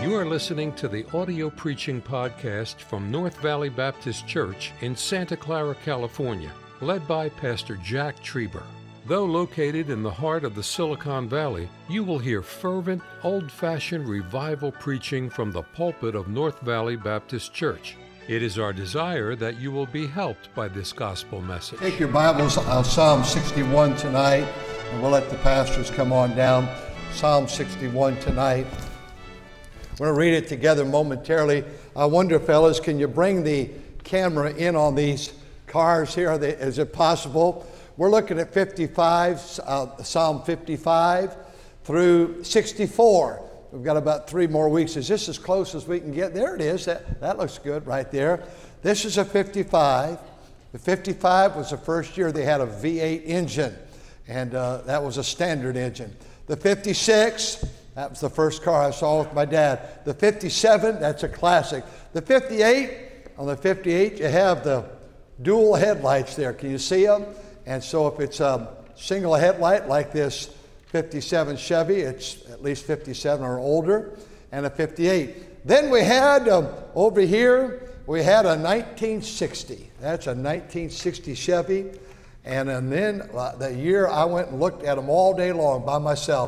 You are listening to the audio preaching podcast from North Valley Baptist Church in Santa Clara, California, led by Pastor Jack Trieber. Though located in the heart of the Silicon Valley, you will hear fervent, old-fashioned revival preaching from the pulpit of North Valley Baptist Church. It is our desire that you will be helped by this gospel message. Take your Bibles on Psalm 61 tonight, and we'll let the pastors come on down. Psalm 61 tonight. We're going to read it together momentarily. I wonder, fellas, can you bring the camera in on these cars here? Is it possible? We're looking at 55, Psalm 55 through 64. We've got about 3 more weeks. Is this as close as we can get? There it is. That looks good right there. This is a 55. The 55 was the first year they had a V8 engine, and that was a standard engine. The 56, that was the first car I saw with my dad. The 57, that's a classic. The 58, on the 58, you have the dual headlights there. Can you see them? And so if it's a single headlight like this 57 Chevy, it's at least 57 or older, and a 58. Then we had, over here, we had a 1960. That's a 1960 Chevy. And then the year I went and looked at them all day long by myself,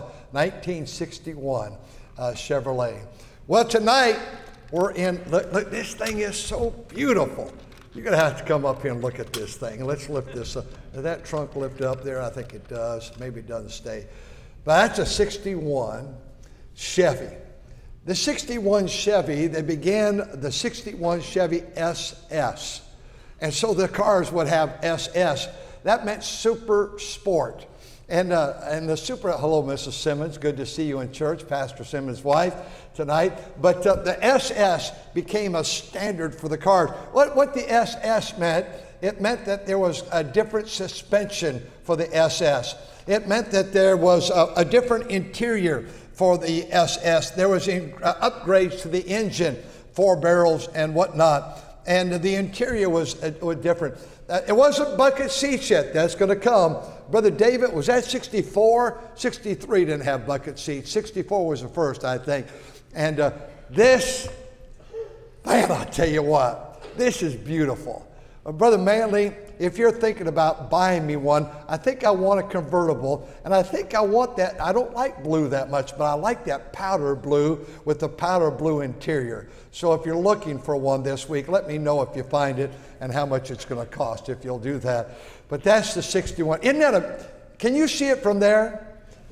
1961 Chevrolet. Well, tonight we're in, look, this thing is so beautiful. You're going to have to come up here and look at this thing. Let's lift this up. Does that trunk lift up there? I think it does. Maybe it doesn't stay. But that's a 61 Chevy. The 61 Chevy, they began the 61 Chevy SS. And so the cars would have SS. That meant super sport. And the super, hello, Mrs. Simmons. Good to see you in church, Pastor Simmons' wife tonight. But the SS became a standard for the cars. What the SS meant, it meant that there was a different suspension for the SS. It meant that there was a different interior for the SS. There was upgrades to the engine, 4 barrels and whatnot. And the interior was different. It wasn't bucket seats yet. That's going to come. Brother David, was that 64? 63 didn't have bucket seats. 64 was the first, I think. And this, man, I'll tell you what, this is beautiful. Brother Manley, if you're thinking about buying me one, I think I want a convertible, and I think I want that. I don't like blue that much, but I like that powder blue with the powder blue interior. So if you're looking for one this week, let me know if you find it and how much it's going to cost if you'll do that. But that's the 61. Isn't that can you see it from there?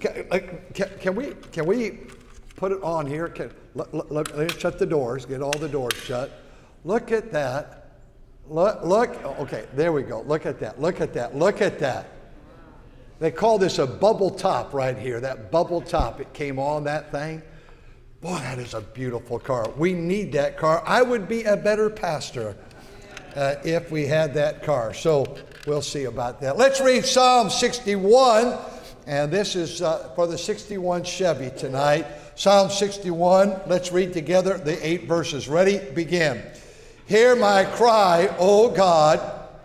Can we put it on here? Let's shut the doors, get all the doors shut. Look at that. Look, okay, there we go. Look at that, look at that, look at that. They call this a bubble top right here, that bubble top. It came on that thing. Boy, that is a beautiful car. We need that car. I would be a better pastor if we had that car. So we'll see about that. Let's read Psalm 61, and this is for the 61 Chevy tonight. Psalm 61, let's read together the 8 verses. Ready? Begin. Hear my cry, O God.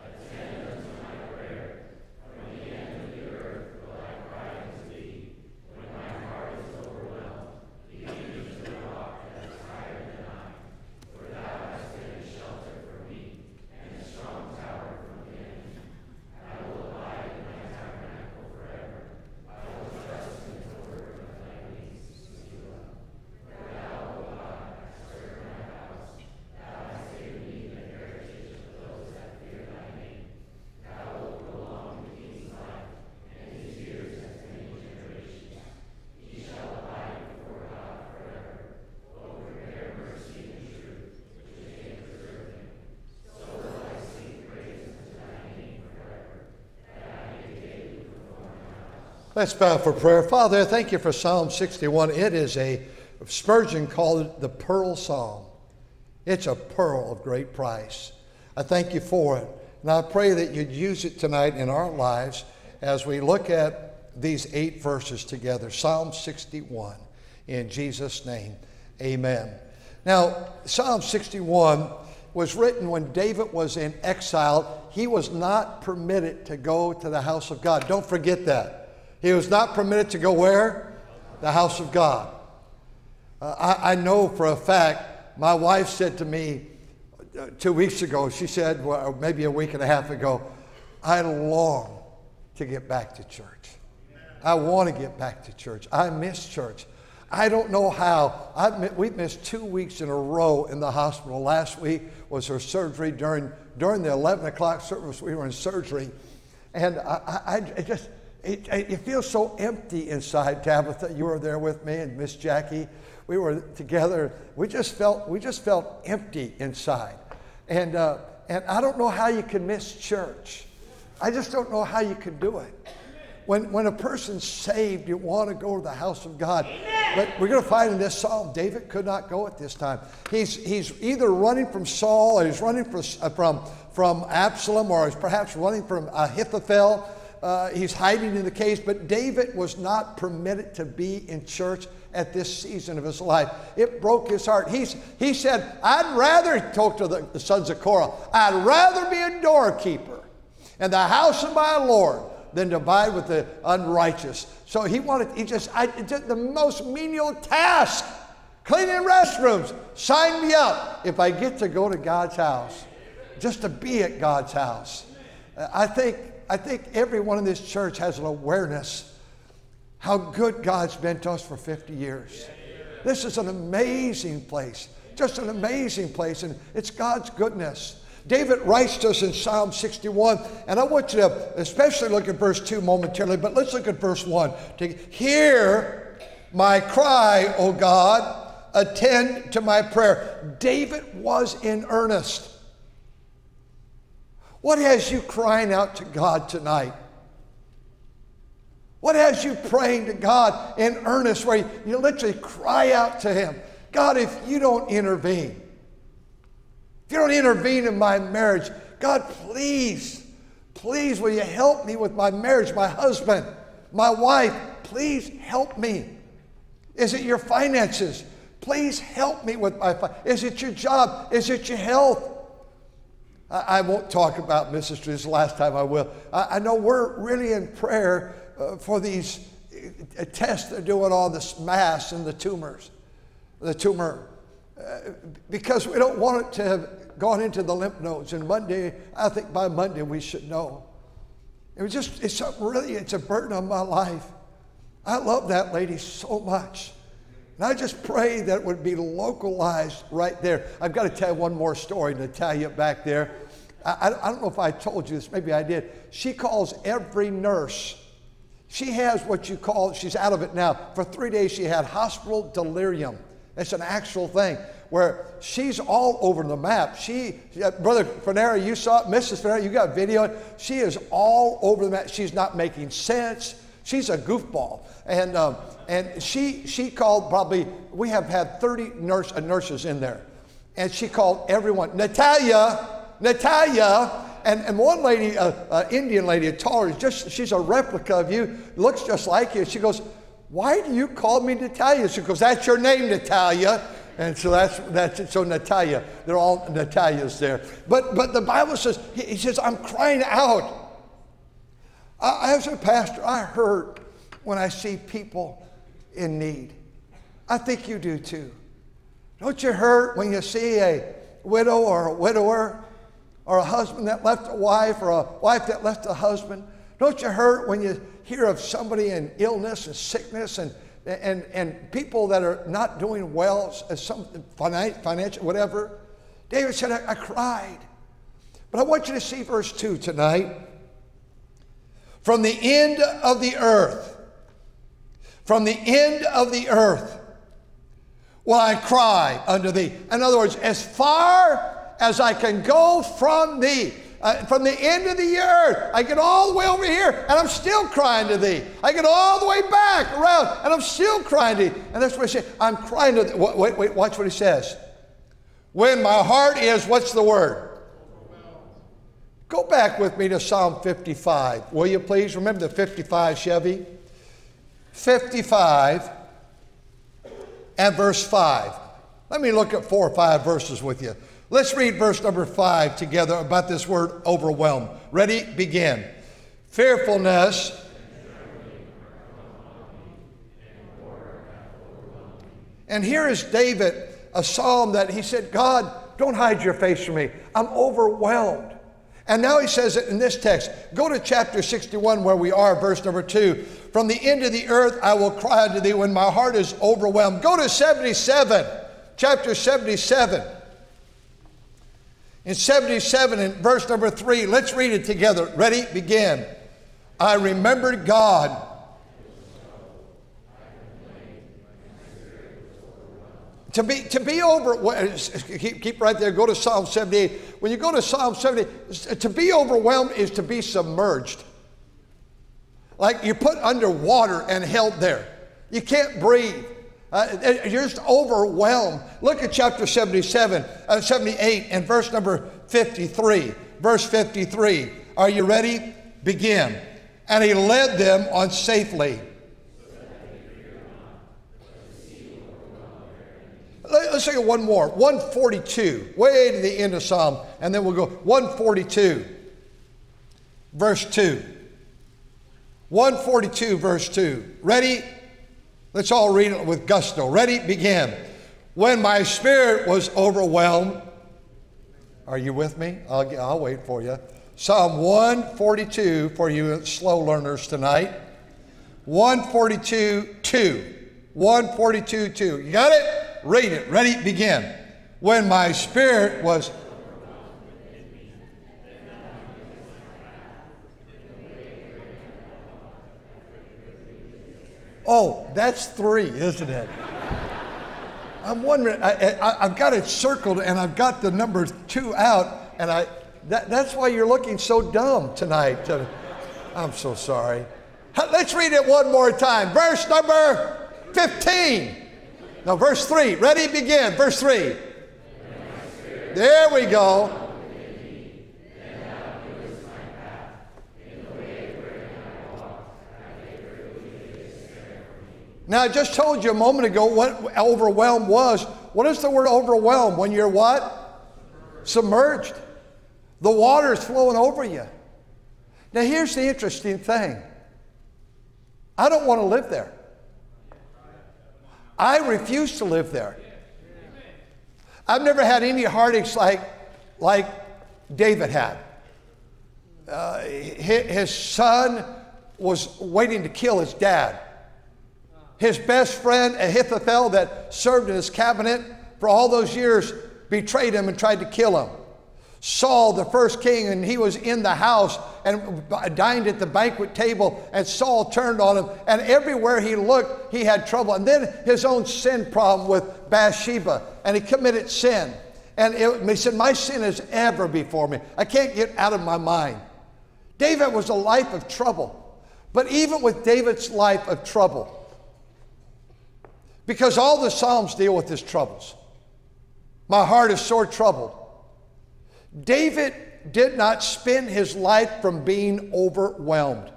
Let's bow for prayer. Father, thank you for Psalm 61. It is Spurgeon called it the pearl psalm. It's a pearl of great price. I thank you for it. And I pray that you'd use it tonight in our lives as we look at these 8 verses together. Psalm 61. In Jesus' name, amen. Now, Psalm 61 was written when David was in exile. He was not permitted to go to the house of God. Don't forget that. He was not permitted to go where? The house of God. I know for a fact, my wife said to me 2 weeks ago, she said, well, maybe a week and a half ago, I long to get back to church. I want to get back to church. I miss church. I don't know how. We missed 2 weeks in a row in the hospital. Last week was her surgery. During the 11 o'clock service, we were in surgery. And it feels so empty inside. Tabitha, you were there with me, and Miss Jackie. We were together. We just felt empty inside. And I don't know how you can miss church. I just don't know how you can do it. When a person's saved, you want to go to the house of God. Amen. But we're going to find in this psalm, David could not go at this time. He's either running from Saul, or he's running from Absalom, or he's perhaps running from Ahithophel. He's hiding in the caves. But David was not permitted to be in church at this season of his life. It broke his heart. He said, I'd rather, talk to the sons of Korah, I'd rather be a doorkeeper in the house of my Lord than to abide with the unrighteous. So the most menial task, cleaning restrooms. Sign me up if I get to go to God's house, just to be at God's house. I think everyone in this church has an awareness how good God's been to us for 50 years. This is an amazing place, just an amazing place, and it's God's goodness. David writes to us in Psalm 61, and I want you to especially look at verse 2 momentarily, but let's look at verse 1. To hear my cry, O God, attend to my prayer. David was in earnest. What has you crying out to God tonight? What has you praying to God in earnest, where you literally cry out to Him? God, if you don't intervene, if you don't intervene in my marriage, God, please will you help me with my marriage, my husband, my wife? Please help me. Is it your finances? Please help me with my finances. Is it your job? Is it your health? I won't talk about ministry. This is the last time I will. I know we're really in prayer for these tests they're doing on this mass and the tumor, because we don't want it to have gone into the lymph nodes. And Monday, I think by Monday we should know. It's a burden on my life. I love that lady so much. And I just pray that it would be localized right there. I've got to tell you one more story, Natalia back there. I don't know if I told you this, maybe I did. She calls every nurse. She has what you call, she's out of it now. For 3 days she had hospital delirium. It's an actual thing where she's all over the map. Brother Fenera, you saw it. Mrs. Fenera, you got video. She is all over the map. She's not making sense. She's a goofball. And she called probably, we have had 30 nurses in there. And she called everyone, Natalia. And one lady, Indian lady, a taller, she's a replica of you, looks just like you. She goes, why do you call me Natalia? She goes, that's your name, Natalia. And so that's it. So Natalia, they're all Natalias there. But the Bible says, he says, I'm crying out. As a pastor, I hurt when I see people in need. I think you do too. Don't you hurt when you see a widow or a widower, or a husband that left a wife, or a wife that left a husband? Don't you hurt when you hear of somebody in illness and sickness and people that are not doing well, as some financial, whatever? David said, I cried. But I want you to see verse 2 tonight. From the end of the earth, will I cry unto thee. In other words, as far as I can go from thee. From the end of the earth, I get all the way over here, and I'm still crying to thee. I get all the way back around, and I'm still crying to thee. And that's what he said. I'm crying to thee. Wait, watch what he says. When my heart is, what's the word? Go back with me to Psalm 55. Will you please? Remember the 55 Chevy? 55 and verse 5. Let me look at 4 or 5 verses with you. Let's read verse number 5 together about this word overwhelmed. Ready? Begin. Fearfulness And here is David, a psalm that he said, God, don't hide your face from me. I'm overwhelmed. And now he says it in this text. Go to chapter 61 where we are, verse number 2. From the end of the earth I will cry unto thee when my heart is overwhelmed. Go to 77, chapter 77. In 77, in verse number 3, let's read it together. Ready? Begin. I remembered God. To be over, keep right there, go to Psalm 78. When you go to Psalm 78, to be overwhelmed is to be submerged. Like you're put under water and held there. You can't breathe. You're just overwhelmed. Look at chapter 78 and verse number 53. Verse 53. Are you ready? Begin. And he led them on safely. Let's take it one more. 142, way to the end of Psalm, and then we'll go 142, verse 2. 142, verse 2. Ready? Let's all read it with gusto. Ready? Begin. When my spirit was overwhelmed. Are you with me? I'll wait for you. Psalm 142 for you slow learners tonight. 142, 2. 142, 2. You got it? Read it. Ready? Begin. When my spirit was... Oh, that's 3, isn't it? I'm wondering, I've got it circled and I've got the number 2 out, and that's why you're looking so dumb tonight. I'm so sorry. Let's read it one more time. Verse number 15. No, verse 3. Ready? Begin. Verse 3. There we go. Now, I just told you a moment ago what overwhelmed was. What is the word overwhelmed? When you're what? Submerged. The water is flowing over you. Now, here's the interesting thing. I don't want to live there. I refuse to live there. I've never had any heartaches like David had. His son was waiting to kill his dad. His best friend, Ahithophel, that served in his cabinet for all those years, betrayed him and tried to kill him. Saul, the first king, and he was in the house and dined at the banquet table, and Saul turned on him, and everywhere he looked, he had trouble. And then his own sin problem with Bathsheba, and he committed sin. And he said, my sin is ever before me. I can't get out of my mind. David was a life of trouble. But even with David's life of trouble, because all the Psalms deal with his troubles. My heart is sore troubled. David did not spend his life from being overwhelmed.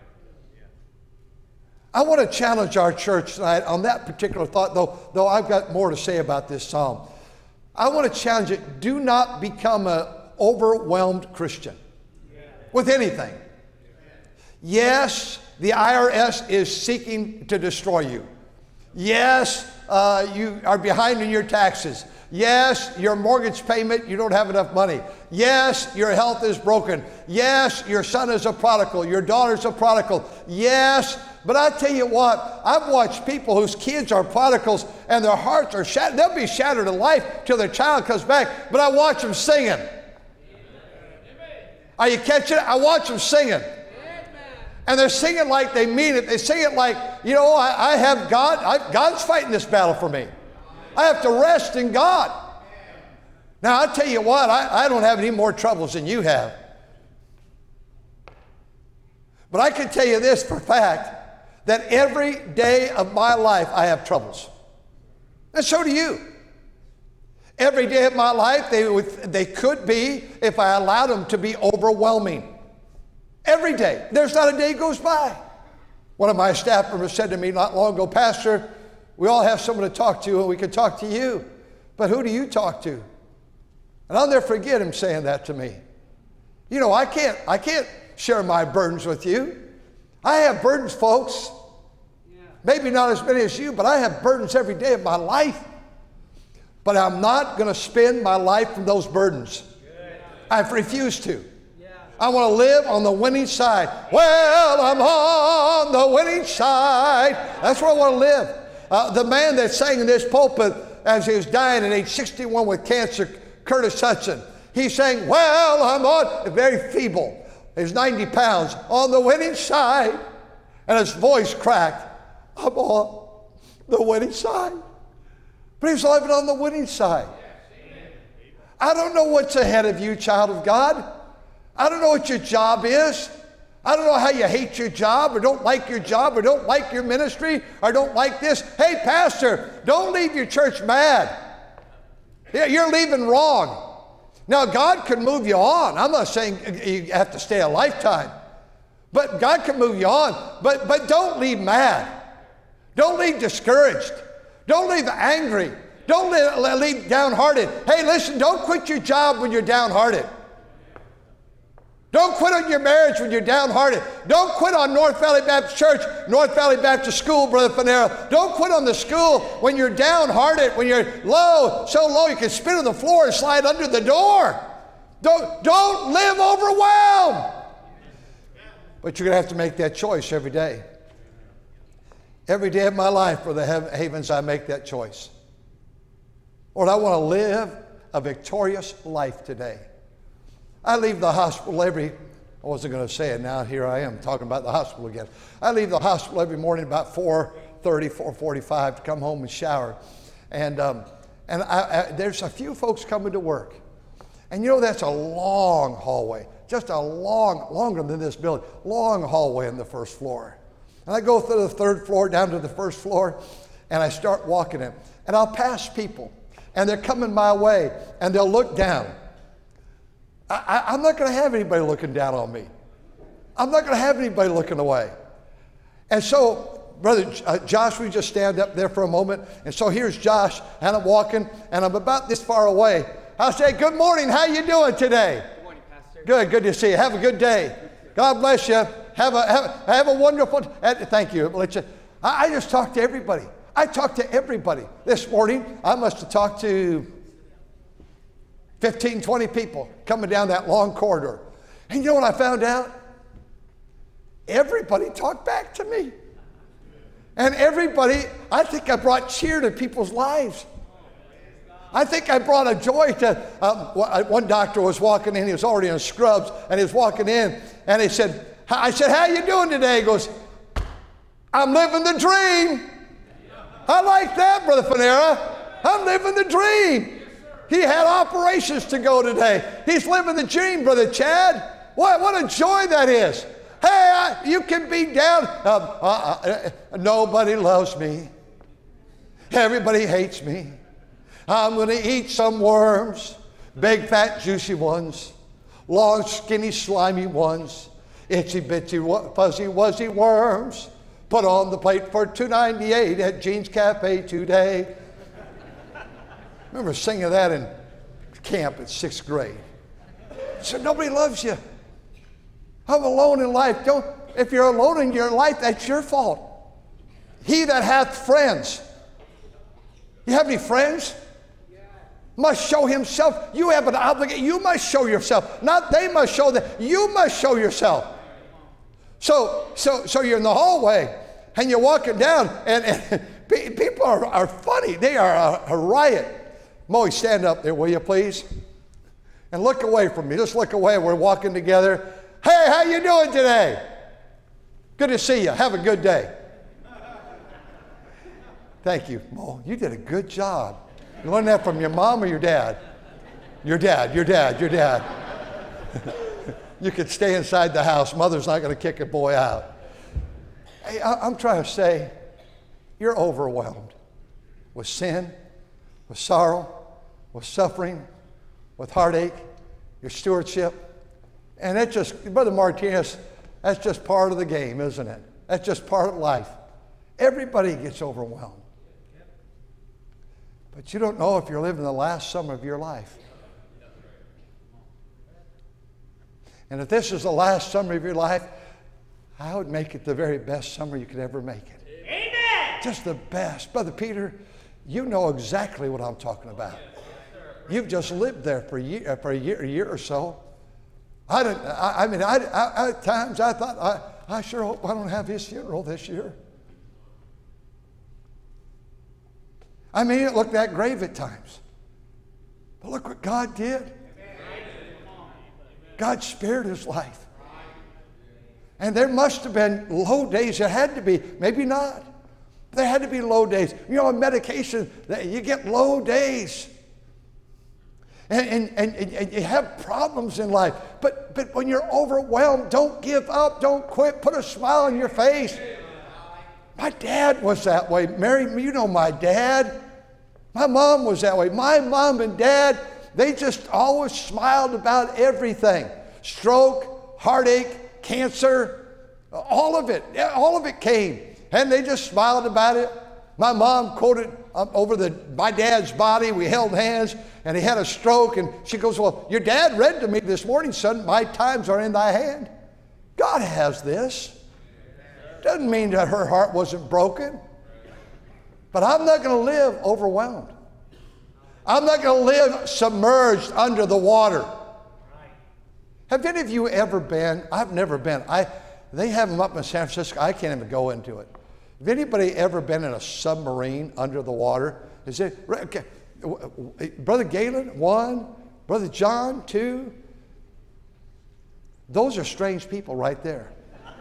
I want to challenge our church tonight on that particular thought, though I've got more to say about this psalm. I want to challenge it. Do not become an overwhelmed Christian with anything. Yes, the IRS is seeking to destroy you. Yes, you are behind in your taxes. Yes, your mortgage payment, you don't have enough money. Yes, your health is broken. Yes, your son is a prodigal. Your daughter's a prodigal. Yes, but I tell you what, I've watched people whose kids are prodigals and their hearts are shattered. They'll be shattered in life till their child comes back, but I watch them singing. Are you catching it? I watch them singing. And they're singing like they mean it. They sing it like, you know, I have God. God's fighting this battle for me. I have to rest in God. Now, I'll tell you what, I don't have any more troubles than you have. But I can tell you this for a fact, that every day of my life I have troubles. And so do you. Every day of my life, they could be, if I allowed them to be, overwhelming. Every day. There's not a day goes by. One of my staff members said to me not long ago, Pastor, we all have someone to talk to, and we can talk to you. But who do you talk to? And I'll never forget him saying that to me. You know, I can't share my burdens with you. I have burdens, folks. Maybe not as many as you, but I have burdens every day of my life. But I'm not going to spend my life from those burdens. I've refused to. I want to live on the winning side. Well, I'm on the winning side. That's where I want to live. The man that sang in this pulpit as he was dying at age 61 with cancer, Curtis Hudson, he sang, well, I'm on, very feeble. He's 90 pounds, on the winning side. And his voice cracked. I'm on the winning side. But he's living on the winning side. I don't know what's ahead of you, child of God. I don't know what your job is. I don't know how you hate your job or don't like your job or don't like your ministry or don't like this. Hey, pastor, don't leave your church mad. You're leaving wrong. Now, God can move you on. I'm not saying you have to stay a lifetime. But God can move you on. But don't leave mad. Don't leave discouraged. Don't leave angry. Don't leave downhearted. Hey, listen, don't quit your job when you're downhearted. Don't quit on your marriage when you're downhearted. Don't quit on North Valley Baptist Church, North Valley Baptist School, Brother Fanera. Don't quit on the school when you're downhearted, when you're low, so low you can spit on the floor and slide under the door. Don't live overwhelmed. But you're going to have to make that choice every day. Every day of my life, Brother Havens, I make that choice. Lord, I want to live a victorious life today. I leave the hospital I wasn't going to say it now, here I am talking about the hospital again. I leave the hospital every morning about 4:30, 4:45 to come home and shower. And there's a few folks coming to work. And you know, that's a long hallway, just longer than this building, long hallway on the first floor. And I go through the third floor down to the first floor, and I start walking in. And I'll pass people, and they're coming my way, and they'll look down. I'm not going to have anybody looking down on me. I'm not going to have anybody looking away. And so, Brother Josh, we just stand up there for a moment. And so here's Josh, and I'm walking, and I'm about this far away. I'll say, good morning, how you doing today? Good morning, Pastor. Good to see you. Have a good day. God bless you. Have a wonderful, thank you. I just talk to everybody. I talk to everybody. This morning, I must have talked to 15, 20 people coming down that long corridor. And you know what I found out? Everybody talked back to me. And everybody, I think I brought cheer to people's lives. I think I brought a joy to, one doctor was walking in, he was already in scrubs, and he was walking in, and I said, how you doing today? He goes, I'm living the dream. I like that, Brother Fanera. I'm living the dream. He had operations to go today. He's living the dream, Brother Chad. What a joy that is. Hey, you can be down. Nobody loves me. Everybody hates me. I'm going to eat some worms, big, fat, juicy ones, long, skinny, slimy ones, itsy, bitsy, fuzzy, wuzzy worms. Put on the plate for $2.98 at Gene's Cafe today. I remember singing that in camp in 6th grade. So nobody loves you. I'm alone in life. If you're alone in your life, that's your fault. He that hath friends. You have any friends? Must show himself. You have an obligation. You must show yourself. Not they must show them. You must show yourself. So you're in the hallway and you're walking down and people are funny. They are a riot. Moe, stand up there, will you please? And look away from me. Just look away. We're walking together. Hey, how you doing today? Good to see you. Have a good day. Thank you, Moe. You did a good job. You learned that from your mom or your dad? Your dad. You could stay inside the house. Mother's not going to kick a boy out. Hey, I'm trying to say, you're overwhelmed with sin, with sorrow, with suffering, with heartache, your stewardship. And it just, Brother Martinez, that's just part of the game, isn't it? That's just part of life. Everybody gets overwhelmed. But you don't know if you're living the last summer of your life. And if this is the last summer of your life, I would make it the very best summer you could ever make it. Amen. Just the best. Brother Peter, you know exactly what I'm talking about. You've just lived there for a year or so. At times I thought, I sure hope I don't have his funeral this year. I mean, it looked that grave at times. But look what God did. God spared his life. And there must have been low days. There had to be. Maybe not. There had to be low days. You know, on medication, you get low days. And you have problems in life. But when you're overwhelmed, don't give up. Don't quit. Put a smile on your face. My dad was that way. Mary, you know my dad. My mom was that way. My mom and dad, they just always smiled about everything. Stroke, heartache, cancer, all of it came. And they just smiled about it. My mom quoted over my dad's body. We held hands, and he had a stroke. And she goes, well, your dad read to me this morning, son, my times are in thy hand. God has this. Doesn't mean that her heart wasn't broken. But I'm not going to live overwhelmed. I'm not going to live submerged under the water. Have any of you ever been? I've never been. They have them up in San Francisco. I can't even go into it. Have anybody ever been in a submarine under the water? Is it, okay. Brother Galen, 1. Brother John, 2. Those are strange people right there.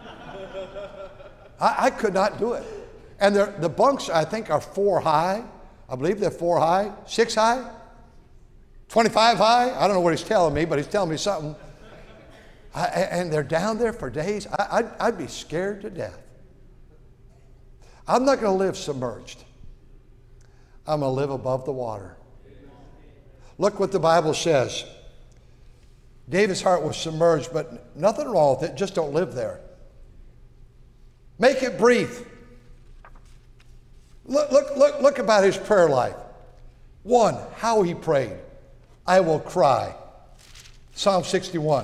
I could not do it. And the bunks, I think, are 4 high. I believe they're 4 high, 6 high, 25 high. I don't know what he's telling me, but he's telling me something. And they're down there for days. I'd be scared to death. I'm not going to live submerged. I'm going to live above the water. Look what the Bible says. David's heart was submerged, but nothing wrong with it. Just don't live there. Make it brief. Look about his prayer life. 1, how he prayed. I will cry. Psalm 61.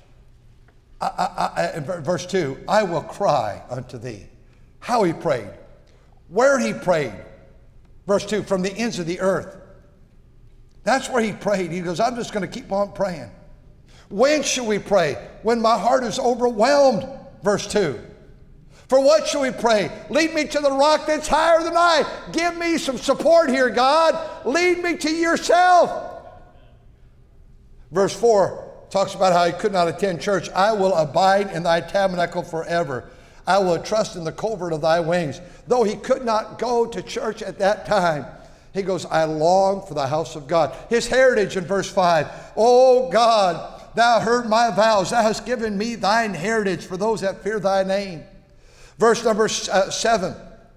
Verse 2, I will cry unto thee. How he prayed. Where he prayed. Verse 2, from the ends of the earth. That's where he prayed. He goes, I'm just going to keep on praying. When should we pray? When my heart is overwhelmed. Verse 2. For what shall we pray? Lead me to the rock that's higher than I. Give me some support here, God. Lead me to yourself. Verse 4 talks about how he could not attend church. I will abide in thy tabernacle forever. I will trust in the covert of thy wings. Though he could not go to church at that time, he goes, I long for the house of God. His heritage in verse 5. Oh God, thou heard my vows. Thou hast given me thine heritage for those that fear thy name. Verse number 7.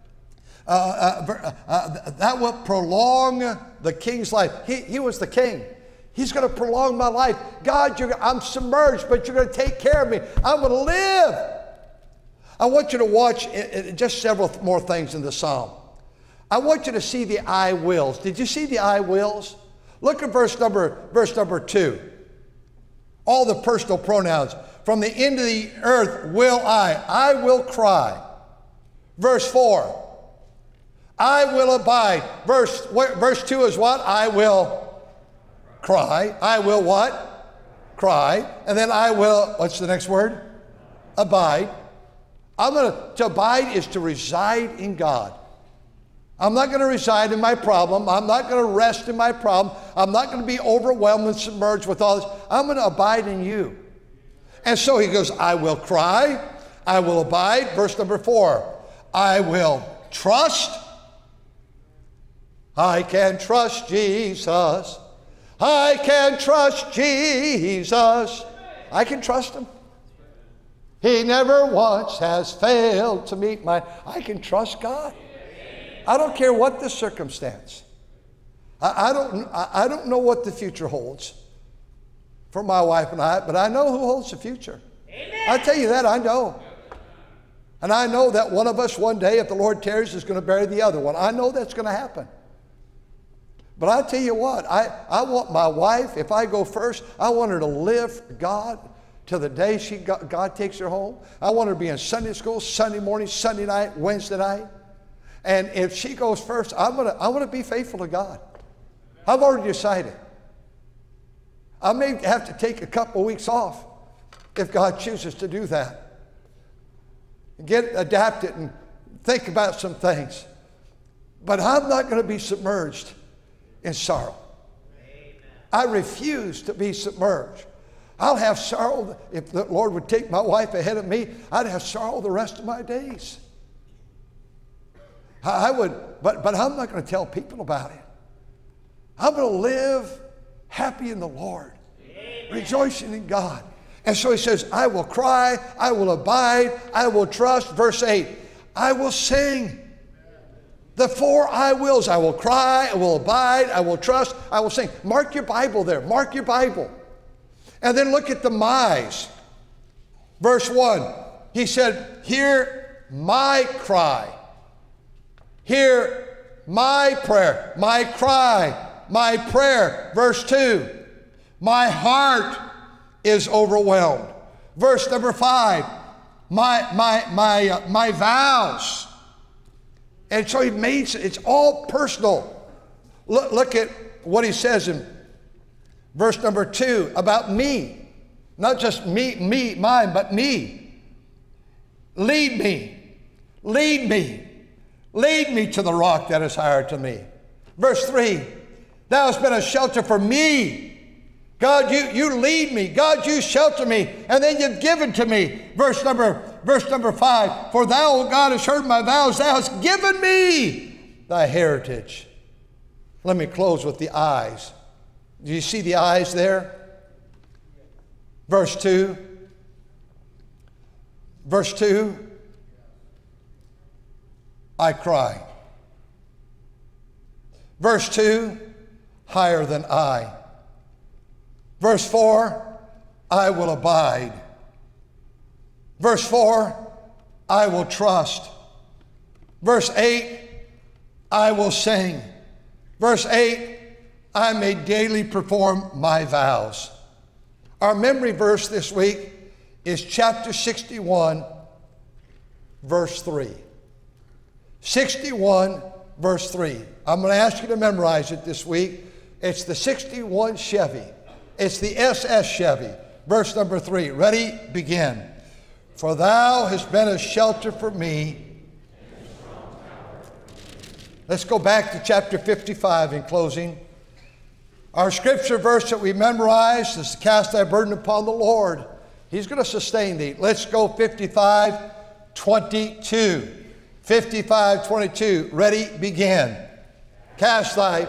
That will prolong the king's life. He was the king. He's going to prolong my life. God, I'm submerged, but you're going to take care of me. I'm going to live. I want you to watch just several more things in the psalm. I want you to see the I wills. Did you see the I wills? Look at verse number 2. All the personal pronouns. From the end of the earth will I will cry. Verse 4, I will abide. Verse 2 is what? I will cry. I will what? Cry. And then I will, what's the next word? Abide. To abide is to reside in God. I'm not going to reside in my problem. I'm not going to rest in my problem. I'm not going to be overwhelmed and submerged with all this. I'm going to abide in you. And so he goes, I will cry, I will abide. Verse number 4, I will trust. I can trust Jesus. I can trust Jesus. I can trust him. He never once has failed to meet I can trust God. I don't care what the circumstance. I don't know what the future holds for my wife and I, but I know who holds the future. Amen. I tell you that, I know. And I know that one of us one day, if the Lord tarries, is going to bury the other one. I know that's going to happen. But I tell you what, I want my wife, if I go first, I want her to live for God till the day God takes her home. I want her to be in Sunday school, Sunday morning, Sunday night, Wednesday night. And if she goes first, I'm gonna be faithful to God. I've already decided. I may have to take a couple of weeks off if God chooses to do that. Get adapted and think about some things. But I'm not going to be submerged in sorrow. Amen. I refuse to be submerged. I'll have sorrow. If the Lord would take my wife ahead of me, I'd have sorrow the rest of my days. I would, but I'm not going to tell people about it. I'm going to live happy in the Lord, rejoicing in God. And so he says, I will cry, I will abide, I will trust. Verse 8, I will sing. The 4 I wills. I will cry, I will abide, I will trust, I will sing. Mark your Bible there. Mark your Bible. And then look at the my's. Verse 1, he said, hear my cry. Hear my prayer, my cry, my prayer. Verse 2, my heart is overwhelmed. Verse number 5, my vows. And so he made it's all personal. Look at what he says in verse number 2 about me. Not just me, mine, but me. Lead me, lead me, lead me to the rock that is higher to me. Verse 3, thou hast been a shelter for me. God, you lead me. God, you shelter me. And then you've given to me. Verse number 5, for thou, O God, hast heard my vows. Thou hast given me thy heritage. Let me close with the eyes. Do you see the eyes there? Verse 2. Verse 2. I cry. Verse 2. Higher than I. Verse 4, I will abide. Verse 4, I will trust. Verse 8, I will sing. Verse 8, I may daily perform my vows. Our memory verse this week is chapter 61, verse 3. 61, verse 3. I'm going to ask you to memorize it this week. It's the 61 Chevy. It's the SS Chevy. Verse number 3. Ready? Begin. For thou hast been a shelter for me. Let's go back to chapter 55 in closing. Our scripture verse that we memorized is to cast thy burden upon the Lord. He's going to sustain thee. Let's go 55:22. 55:22. Ready? Begin. Cast thy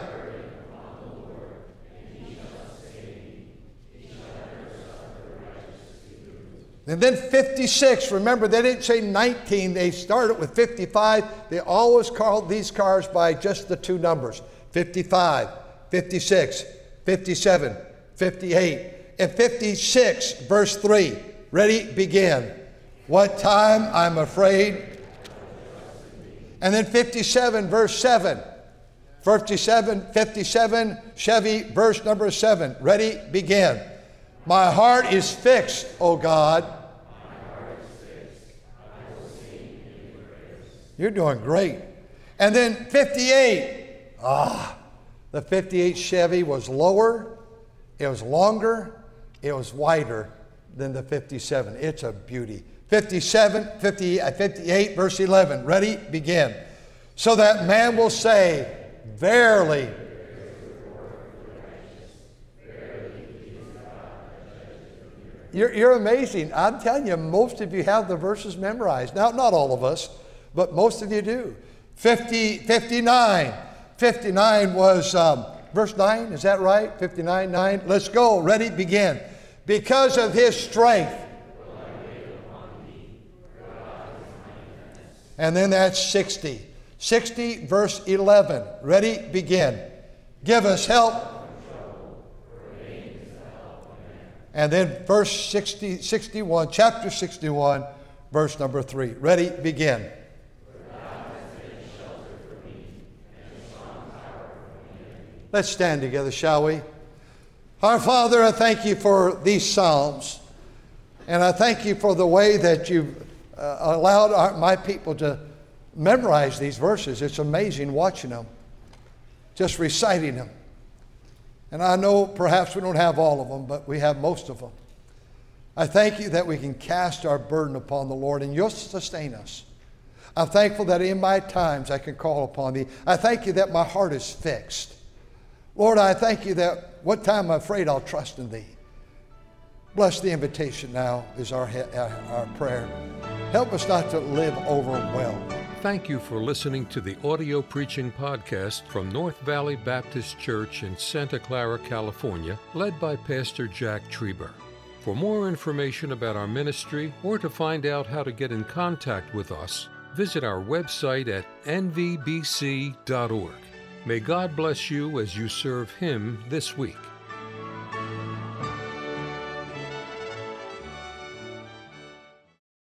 And then 56, remember they didn't say 19, they started with 55. They always called these cars by just the 2 numbers, 55, 56, 57, 58. And 56, verse 3, ready, begin. What time I'm afraid. And then 57, verse 7. 57, Chevy, verse number 7, ready, begin. My heart is fixed, O God. You're doing great. And then 58. The 58 Chevy was lower, it was longer, it was wider than the 57. It's a beauty. 58, verse 11. Ready? Begin. So that man will say, verily. You're amazing. I'm telling you, most of you have the verses memorized. Now, not all of us, but most of you do. 59. 59 was verse 9, is that right? 59, 9. Let's go. Ready? Begin. Because of his strength. And then that's 60. 60, verse 11. Ready? Begin. Give us help. And then verse 61, chapter 61, verse number 3. Ready? Begin. Let's stand together, shall we? Our Father, I thank you for these Psalms. And I thank you for the way that you've allowed my people to memorize these verses. It's amazing watching them, just reciting them. And I know perhaps we don't have all of them, but we have most of them. I thank you that we can cast our burden upon the Lord and you'll sustain us. I'm thankful that in my times I can call upon thee. I thank you that my heart is fixed. Lord, I thank you that what time I'm afraid I'll trust in thee. Bless the invitation now is our prayer. Help us not to live overwhelmed. Thank you for listening to the audio preaching podcast from North Valley Baptist Church in Santa Clara, California, led by Pastor Jack Trieber. For more information about our ministry or to find out how to get in contact with us, visit our website at nvbc.org. May God bless you as you serve Him this week.